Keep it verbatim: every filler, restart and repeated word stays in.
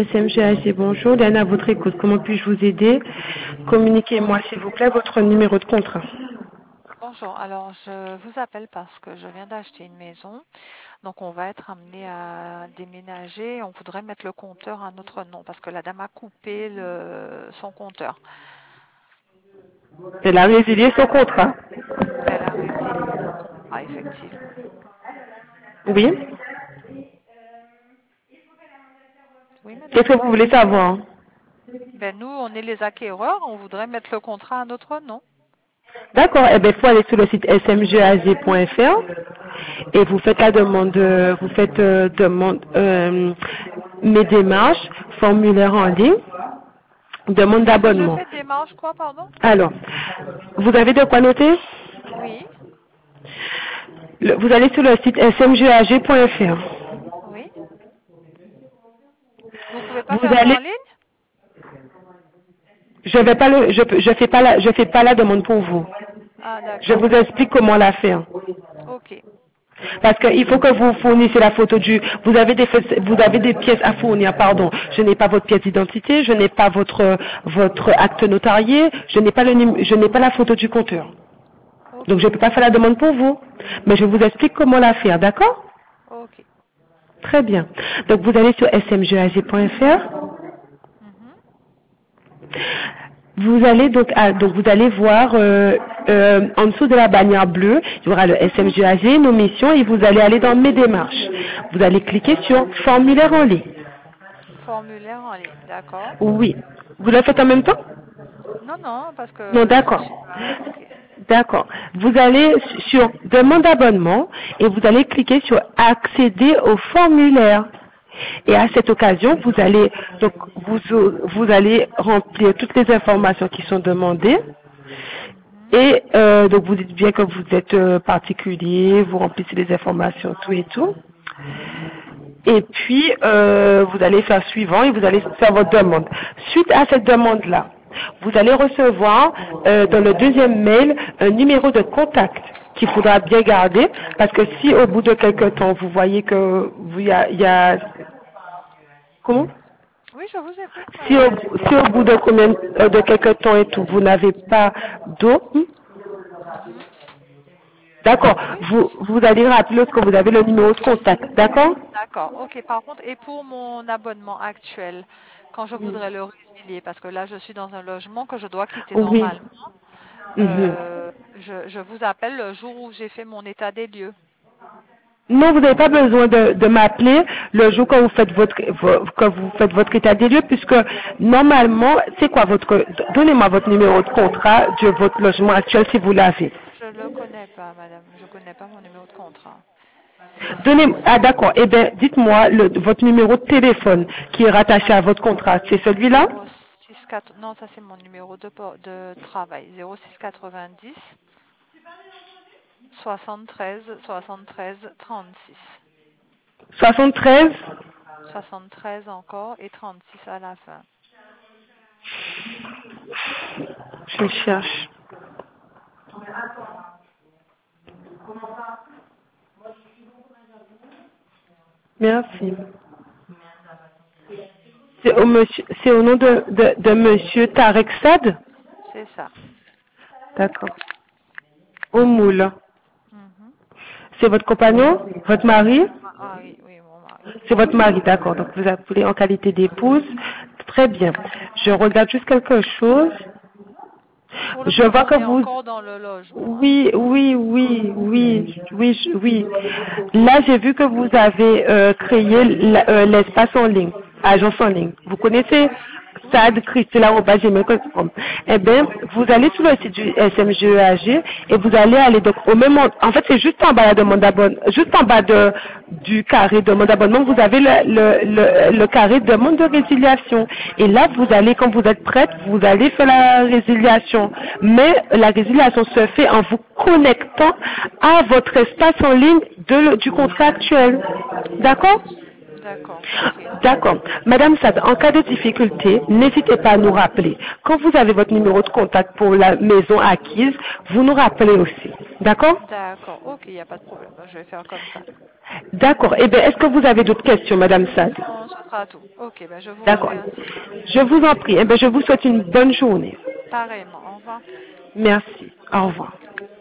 S M G A G, bonjour. Diana, à votre écoute. Comment puis-je vous aider? Communiquez-moi, s'il vous plaît, votre numéro de contrat. Bonjour, alors je vous appelle parce que je viens d'acheter une maison, donc on va être amené à déménager. On voudrait mettre le compteur à notre nom parce que la dame a coupé le, son compteur. Elle a résilié son contrat. Elle a résilié le contrat, effectivement. Oui. Oui, Qu'est-ce madame. que vous voulez savoir? Ben nous, on est les acquéreurs, on voudrait mettre le contrat à notre nom. D'accord. Eh bien, il faut aller sur le site s m g a g point f r et vous faites la demande, euh, vous faites euh, demande, euh, mes démarches, formulaire en ligne, demande Est-ce que je d'abonnement. fais démarche quoi, pardon? Alors, vous avez de quoi noter? Oui, Le- Vous allez sur le site s m g a g point f r. oui. Vous pouvez pas Vous faire ça allez, en ligne? je vais pas le, je, je fais pas la, je fais pas la demande pour vous. Ah, Je d'accord. vous explique comment la faire. Ok. Parce qu'il faut que vous fournissez la photo du, vous avez des, fa- vous avez des pièces à fournir, pardon. Je n'ai pas votre pièce d'identité, je n'ai pas votre, votre acte notarié, je n'ai pas le, num- je n'ai pas la photo du compteur. Donc Ok. je ne peux pas faire la demande pour vous. Mais je vous explique comment la faire, d'accord? Ok. Très bien. Donc vous allez sur s m g a g point f r. Mhm. Vous allez donc, à- donc vous allez voir euh, euh, en dessous de la bannière bleue, il y aura le S M G A G, nos missions, et vous allez aller dans mes démarches. Vous allez cliquer sur formulaire en ligne. Formulaire en ligne, d'accord. Oui. Vous le faites en même temps? Non, non, parce Non, que je d'accord. suis pas... Ok. D'accord. Vous allez sur demande d'abonnement et vous allez cliquer sur accéder au formulaire. Et à cette occasion, vous allez donc vous, vous allez remplir toutes les informations qui sont demandées. Mhm. Et euh, donc vous dites bien que vous êtes euh, particulier, vous remplissez les informations, tout et tout. Et puis euh, vous allez faire suivant et vous allez faire votre demande. Suite à cette demande-là, vous allez recevoir euh, dans le deuxième mail un numéro de contact qu'il faudra bien garder parce que si au bout de quelques temps vous voyez que vous y a, il y a comment Oui, je vous écoute, si madame. au, si au bout de combien euh, de quelques temps et tout vous n'avez pas d'eau. Mhm. D'accord. Oui, Vous, vous allez rappeler lorsque vous avez le numéro de contact. D'accord? d'accord. Ok, par contre, et pour mon abonnement actuel, quand je voudrais le résilier, parce que là, je suis dans un logement que je dois quitter Oui. normalement, Mhm. euh, je, je vous appelle le jour où j'ai fait mon état des lieux. Non, vous n'avez pas besoin de, de m'appeler le jour quand vous faites votre vo- quand vous faites votre état des lieux, puisque normalement, c'est quoi votre donnez-moi votre numéro de contrat de votre logement actuel si vous l'avez. Je ne le connais pas, madame. Je ne connais pas mon numéro de contrat. Donnez ah d'accord, eh bien dites-moi le- votre numéro de téléphone qui est rattaché à votre contrat, c'est celui-là? zéro six quatre, non, ça c'est mon numéro de, po- de travail. zéro six quatre-vingt-dix soixante-treize soixante-treize trente-six. soixante-treize. soixante-treize encore et trente-six à la fin. Je cherche. Merci. C'est au monsieur, c'est au nom de, de, de monsieur Tarek Sad? C'est ça. D'accord. Au moule. Mhm. C'est votre compagnon? Votre C'est mari? mon ma- ah oui, oui, mon mari. C'est votre mari, d'accord. Donc vous appelez en qualité d'épouse. Très bien. Je regarde juste quelque chose. Pour le Je moment, vois on que est vous... encore dans le logement, hein. Oui, oui, oui, oui, oui, je- oui. Là, j'ai vu que vous avez euh, créé la- euh, l'espace en ligne, agence en ligne. Vous connaissez Oui, sad oui. christella arobase gmail point com. Eh bien, vous allez sur le site du S M G E A G et vous allez aller donc au même en en fait c'est juste en bas la demande d'abonnement, juste en bas de du carré demande d'abonnement, vous avez le, le, le, le carré demande de résiliation. Et là, vous allez, quand vous êtes prête, vous allez faire la résiliation. Mais la résiliation se fait en vous connectant à votre espace en ligne de, le- du contrat actuel. D'accord? D'accord, ok. D'accord. Madame Sad, en cas de difficulté, n'hésitez pas à nous rappeler. Quand vous avez votre numéro de contact pour la maison acquise, vous nous rappelez aussi. D'accord? D'accord, ok, il n'y a pas de problème. Je vais faire comme ça. D'accord. Eh bien, est-ce que vous avez d'autres questions, Madame Sad? Non, c'est sera tout. Ok, ben je vous D'accord. remercie. Je vous en prie. Eh bien, je vous souhaite une bonne journée. Pareillement. Au revoir. Merci. Au revoir.